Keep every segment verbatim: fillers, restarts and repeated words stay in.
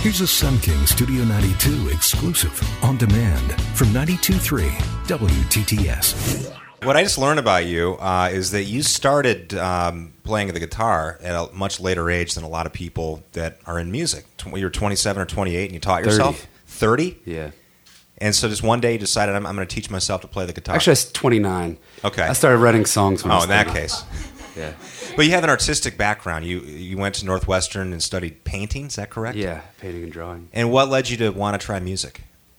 Here's a Sun King Studio ninety-two exclusive on demand from ninety-two point three W T T S. What I just learned about you uh, is that you started um, playing the guitar at a much later age than a lot of people that are in music. You were twenty-seven or twenty-eight and you taught yourself? thirty? Yeah. And so just one day you decided, I'm, I'm going to teach myself to play the guitar. Actually, I was twenty-nine. Okay. I started writing songs when I Oh, was in that thirty. case. Yeah. But you have an artistic background. You you went to Northwestern and studied painting, is that correct? Yeah, painting and drawing. And what led you to want to try music?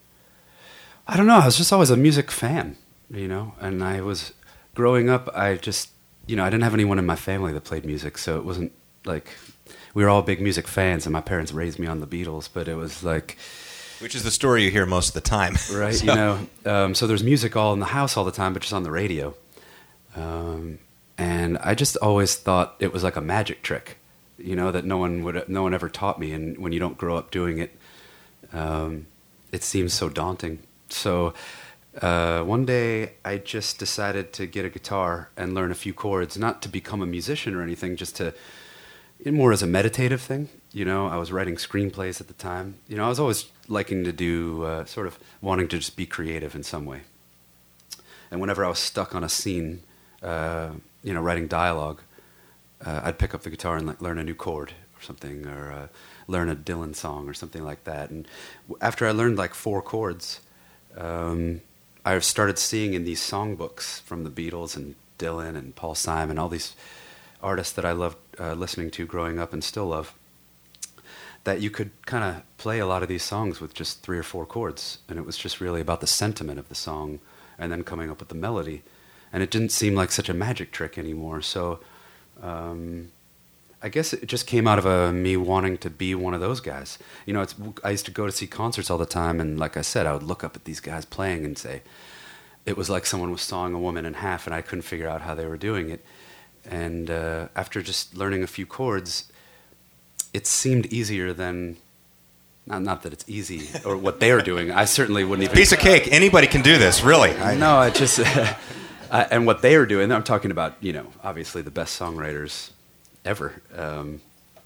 I don't know. I was just always a music fan, you know, and I was growing up. I just, you know, I didn't have anyone in my family that played music, so it wasn't like we were all big music fans, and my parents raised me on the Beatles. But it was like, which is the story you hear most of the time, right? So. You know, um, so there's music all in the house all the time, but just on the radio. Um, and I just always thought it was like a magic trick, you know, that no one would, no one ever taught me. And when you don't grow up doing it, um, it seems so daunting. So uh, one day I just decided to get a guitar and learn a few chords, not to become a musician or anything, just to, more as a meditative thing. You know, I was writing screenplays at the time. You know, I was always liking to do, uh, sort of wanting to just be creative in some way. And whenever I was stuck on a scene, uh, you know, writing dialogue, uh, I'd pick up the guitar and like, learn a new chord or something, or uh, learn a Dylan song or something like that. And w- after I learned like four chords, um, I started seeing in these songbooks from the Beatles and Dylan and Paul Simon, all these artists that I loved uh, listening to growing up and still love, that you could kind of play a lot of these songs with just three or four chords. And it was just really about the sentiment of the song and then coming up with the melody. And it didn't seem like such a magic trick anymore. So um, I guess it just came out of a, me wanting to be one of those guys. You know, it's, I used to go to see concerts all the time, and like I said, I would look up at these guys playing and say, it was like someone was sawing a woman in half, and I couldn't figure out how they were doing it. And uh, after just learning a few chords, it seemed easier than... Not, not that it's easy, or what they're doing. I certainly wouldn't even... Piece of cake. Anybody can do this, really. I, no, I just... Uh, and what they were doing, I'm talking about, you know, obviously the best songwriters ever. Um,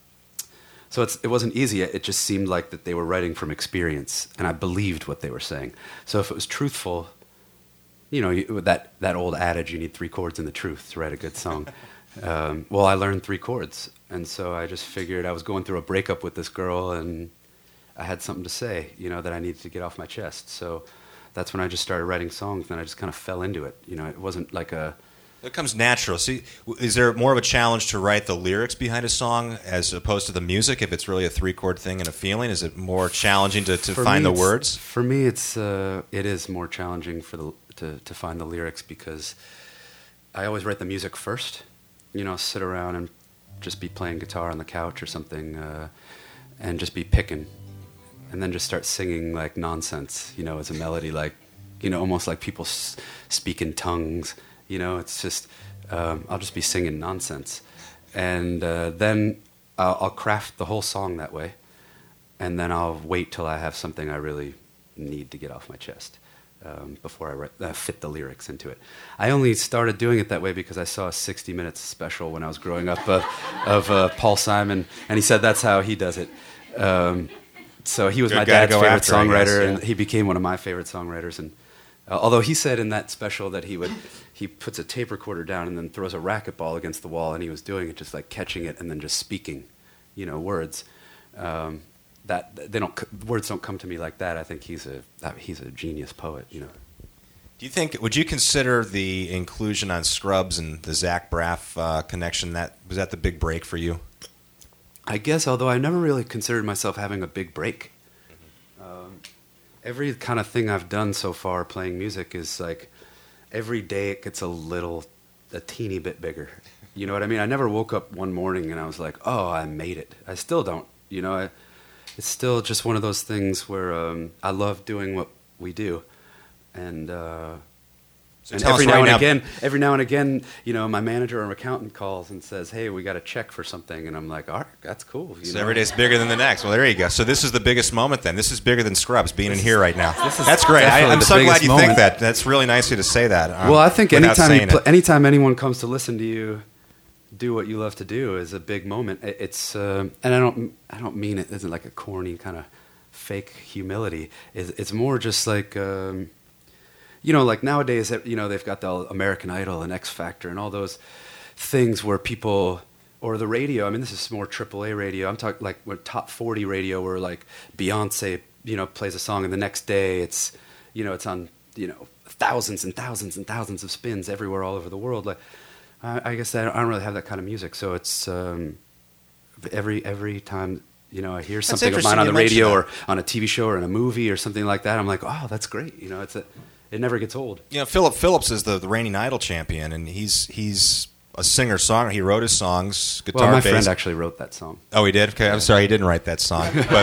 so it's, it wasn't easy. It just seemed like that they were writing from experience, and I believed what they were saying. So if it was truthful, you know, you, that, that old adage, you need three chords in the truth to write a good song. Um, well, I learned three chords, and so I just figured I was going through a breakup with this girl, and I had something to say, you know, that I needed to get off my chest. So that's when I just started writing songs, and I just kind of fell into it. You know, it wasn't like a... It comes natural. See, is there more of a challenge to write the lyrics behind a song as opposed to the music, if it's really a three-chord thing and a feeling? Is it more challenging to, to find the words? For me, it's uh, it is more challenging for the to, to find the lyrics, because I always write the music first. You know, sit around and just be playing guitar on the couch or something, uh, and just be picking. And then just start singing like nonsense, you know, as a melody, like, you know, almost like people s- speak in tongues, you know, it's just, um, I'll just be singing nonsense. And uh, then I'll, I'll craft the whole song that way, and then I'll wait till I have something I really need to get off my chest um, before I write, uh, fit the lyrics into it. I only started doing it that way because I saw a sixty minutes special when I was growing up uh, of uh, Paul Simon, and he said that's how he does it. Um, So he was Good my guy to dad's go favorite after, I songwriter, guess, yeah. and he became one of my favorite songwriters. And uh, although he said in that special that he would, he puts a tape recorder down and then throws a racquetball against the wall, and he was doing it just like catching it and then just speaking, you know, words. Um, that they don't words don't come to me like that. I think he's a he's a genius poet, you know. Do you think? Would you consider the inclusion on Scrubs and the Zach Braff uh, connection, that was that the big break for you? I guess, although I never really considered myself having a big break. Um, every kind of thing I've done so far playing music is like, every day it gets a little, a teeny bit bigger. You know what I mean? I never woke up one morning and I was like, oh, I made it. I still don't. You know, I, it's still just one of those things where um, I love doing what we do. And... Uh, So and tell every us now right and now- again, every now and again, you know, my manager or accountant calls and says, "Hey, we got a check for something," and I'm like, "All right, that's cool." You So know? every day's bigger than the next. Well, there you go. So this is the biggest moment then. This is bigger than Scrubs being This in here is- right now. this is That's great. I, definitely I'm the so glad biggest you think moment. that. That's really nice of you to say that. um, Well, I think without anytime you saying pl- it. anytime anyone comes to listen to you, do what you love to do is a big moment. It, it's um, and I don't I don't mean it isn't like a corny kind of fake humility. It's, it's more just like um, you know, like nowadays, you know, they've got the American Idol and X Factor and all those things where people, or the radio. I mean, this is more triple A radio. I'm talking like with top forty radio, where like Beyonce, you know, plays a song and the next day it's, you know, it's on, you know, thousands and thousands and thousands of spins everywhere all over the world. Like, I, I guess I don't, I don't really have that kind of music. So it's um, every every time, you know, I hear something of mine on the radio or on a T V show or in a movie or something like that, I'm like, oh, that's great. You know, it's a, it never gets old. You know, Philip Phillips is the, the reigning Idol champion, and he's he's a singer-songwriter. He wrote his songs, guitar, well, my bass. friend actually wrote that song. Oh, he did? Okay, I'm sorry, he didn't write that song. But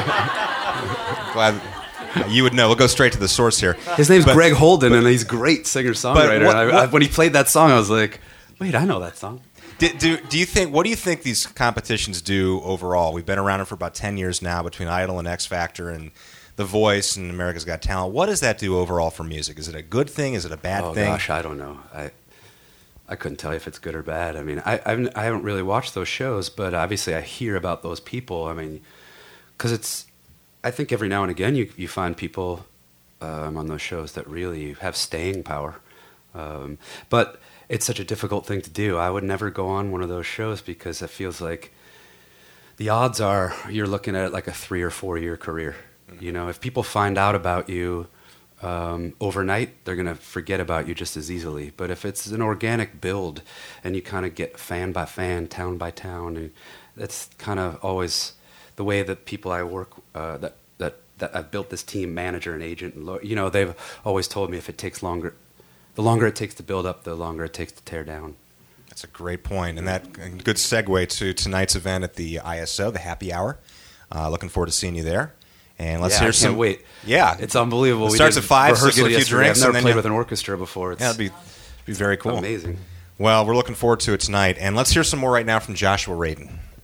glad you would know. We'll go straight to the source here. His name's but, Greg Holden, but, and he's a great singer-songwriter. What, and I, I, when he played that song, I was like, wait, I know that song. Do, do, do you think? What do you think these competitions do overall? We've been around it for about ten years now, between Idol and X Factor and The Voice and America's Got Talent. What does that do overall for music? Is it a good thing? Is it a bad oh, thing? Oh gosh, I don't know. I I couldn't tell you if it's good or bad. I mean, I I've, I haven't really watched those shows, but obviously I hear about those people. I mean, because it's, I think every now and again you you find people um, on those shows that really have staying power, um, but it's such a difficult thing to do. I would never go on one of those shows because it feels like the odds are you're looking at it like a three or four year career. Mm-hmm. You know, if people find out about you um, overnight, they're going to forget about you just as easily. But if it's an organic build and you kind of get fan by fan, town by town, and that's kind of always the way that people I work, uh, that, that, that I've built this team, manager and agent, and lawyer, you know, they've always told me if it takes longer, the longer it takes to build up, the longer it takes to tear down. That's a great point, and that a good segue to tonight's event at the I S O, the Happy Hour. Uh, looking forward to seeing you there. And let's yeah, hear I can't some. Wait, yeah, it's unbelievable. It we starts did at five, so rehearsal get a few yesterday. drinks. I've never and then played you... with an orchestra before. It's yeah, it'd be be very cool. Amazing. Well, we're looking forward to it tonight, and let's hear some more right now from Joshua Radin.